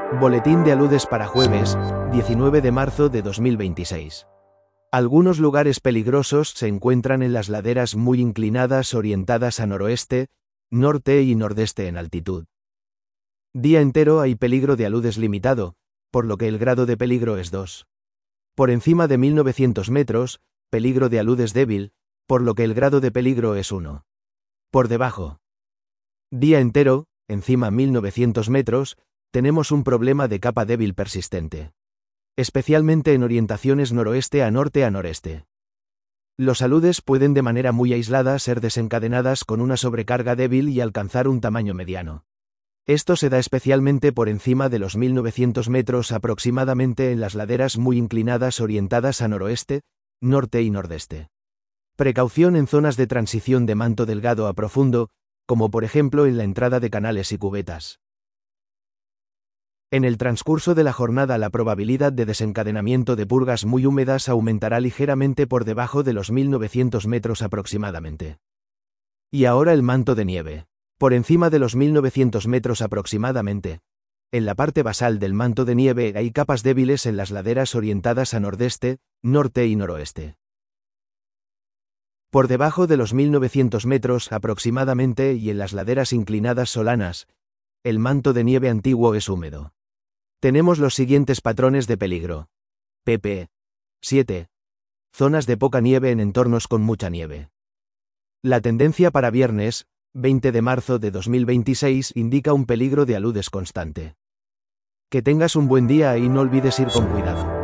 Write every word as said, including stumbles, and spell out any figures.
Boletín de aludes para jueves, diecinueve de marzo de dos mil veintiséis. Algunos lugares peligrosos se encuentran en las laderas muy inclinadas orientadas a noroeste, norte y nordeste en altitud. Día entero hay peligro de aludes limitado, por lo que el grado de peligro es dos. Por encima de mil novecientos metros, peligro de aludes débil, por lo que el grado de peligro es uno. Por debajo. Día entero, encima mil novecientos metros, tenemos un problema de capa débil persistente. Especialmente en orientaciones noroeste a norte a noreste. Los aludes pueden de manera muy aislada ser desencadenadas con una sobrecarga débil y alcanzar un tamaño mediano. Esto se da especialmente por encima de los mil novecientos metros aproximadamente en las laderas muy inclinadas orientadas a noroeste, norte y nordeste. Precaución en zonas de transición de manto delgado a profundo, como por ejemplo en la entrada de canales y cubetas. En el transcurso de la jornada la probabilidad de desencadenamiento de purgas muy húmedas aumentará ligeramente por debajo de los mil novecientos metros aproximadamente. Y ahora el manto de nieve. Por encima de los mil novecientos metros aproximadamente. En la parte basal del manto de nieve hay capas débiles en las laderas orientadas a nordeste, norte y noroeste. Por debajo de los mil novecientos metros aproximadamente y en las laderas inclinadas solanas, el manto de nieve antiguo es húmedo. Tenemos los siguientes patrones de peligro. pp. siete. Zonas de poca nieve en entornos con mucha nieve. La tendencia para viernes, veinte de marzo de dos mil veintiséis, indica un peligro de aludes constante. Que tengas un buen día y no olvides ir con cuidado.